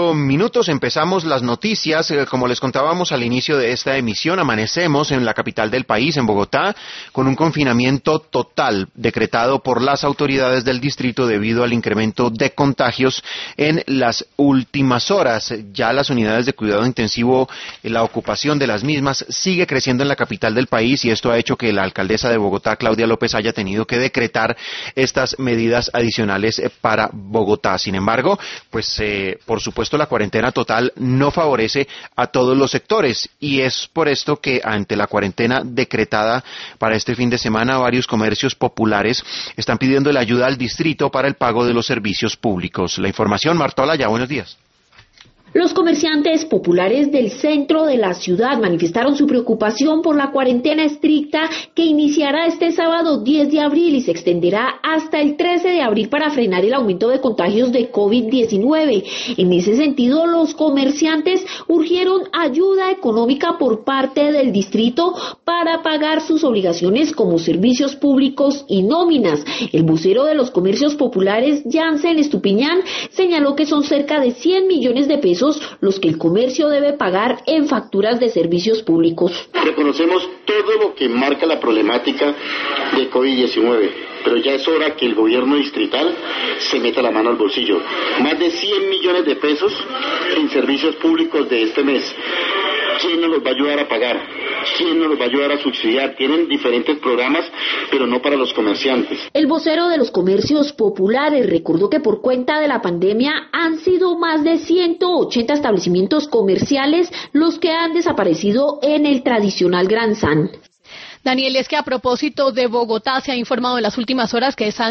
minutos empezamos las noticias. Como les contábamos al inicio de esta emisión, amanecemos en la capital del país, en Bogotá, con un confinamiento total decretado por las autoridades del distrito debido al incremento de contagios en las últimas horas. Ya las unidades de cuidado intensivo, la ocupación de las mismas sigue creciendo en la capital del país, y esto ha hecho que la alcaldesa de Bogotá, Claudia López, haya tenido que decretar estas medidas adicionales para Bogotá. Sin embargo, pues por supuesto la cuarentena total no favorece a todos los sectores, y es por esto que ante la cuarentena decretada para este fin de semana, varios comercios populares están pidiendo la ayuda al distrito para el pago de los servicios públicos. La información, Marta Olaya, buenos días. Los comerciantes populares del centro de la ciudad manifestaron su preocupación por la cuarentena estricta que iniciará este sábado 10 de abril y se extenderá hasta el 13 de abril para frenar el aumento de contagios de COVID-19. En ese sentido, los comerciantes urgieron ayuda económica por parte del distrito para pagar sus obligaciones como servicios públicos y nóminas. El vocero de los comercios populares, Jansen Estupiñán, señaló que son cerca de 100 millones de pesos los que el comercio debe pagar en facturas de servicios públicos. Reconocemos todo lo que marca la problemática de COVID-19, pero ya es hora que el gobierno distrital se meta la mano al bolsillo. Más de 100 millones de pesos en servicios públicos de este mes. ¿Quién nos los va a ayudar a pagar? ¿Quién nos los va a ayudar a subsidiar? Tienen diferentes programas, pero no para los comerciantes. El vocero de los comercios populares recordó que por cuenta de la pandemia han sido más de 180 establecimientos comerciales los que han desaparecido en el tradicional Gran San. Daniel, es que a propósito de Bogotá se ha informado en las últimas horas que